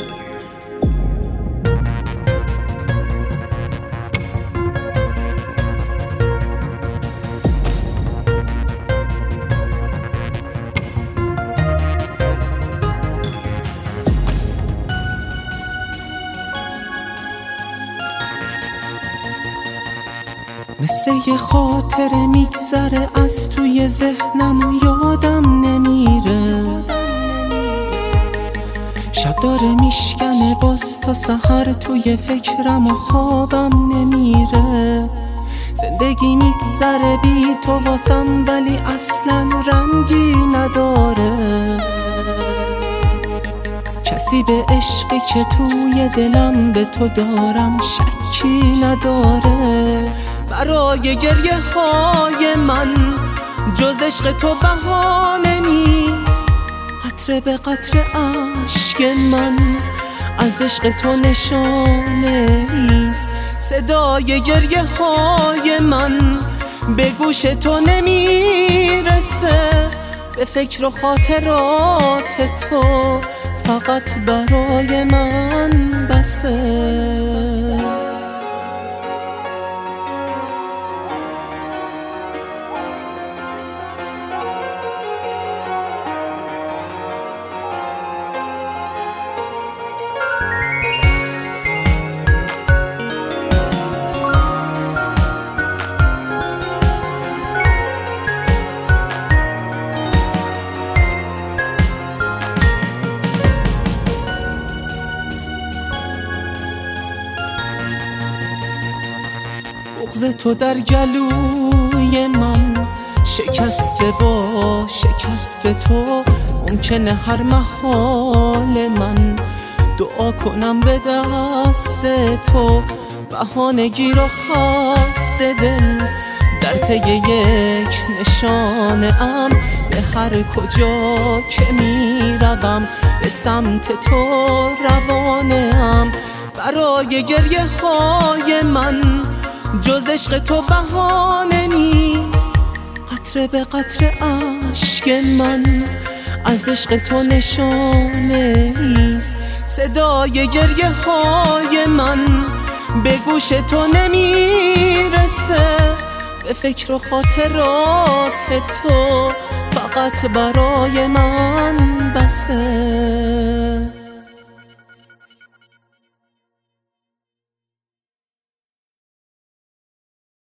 مثل یه خاطر میگذره از توی ذهنم و یادم نمیره. شب داره میشکنه باز تا سحر توی فکرم و خوابم نمیره. زندگی میگذره بی تو واسم ولی اصلا رنگی نداره. کسی به عشقی که توی دلم به تو دارم شکی نداره. برای گریه های من جز عشق تو بهانه نیست. قطره به قطره اشک من از عشق تو نشانه ایست. صدای گریه های من به گوش تو نمیرسه. به فکر و خاطرات تو فقط برای من بسه. بغض تو در گلوی من شکسته با شکست تو. ممکنه هر محال من دعا کنم به دست تو. بهانگی را خسته دل در پی یک نشانه ام. به هر کجا که میروم به سمت تو روانه ام. برای گریه های من جز عشق تو بهانه نیست. قطره به قطره اشک من از عشق تو نشانه ایست. صدای گریه های من به گوش تو نمیرسه. به فکر و خاطرات تو فقط برای من بسه.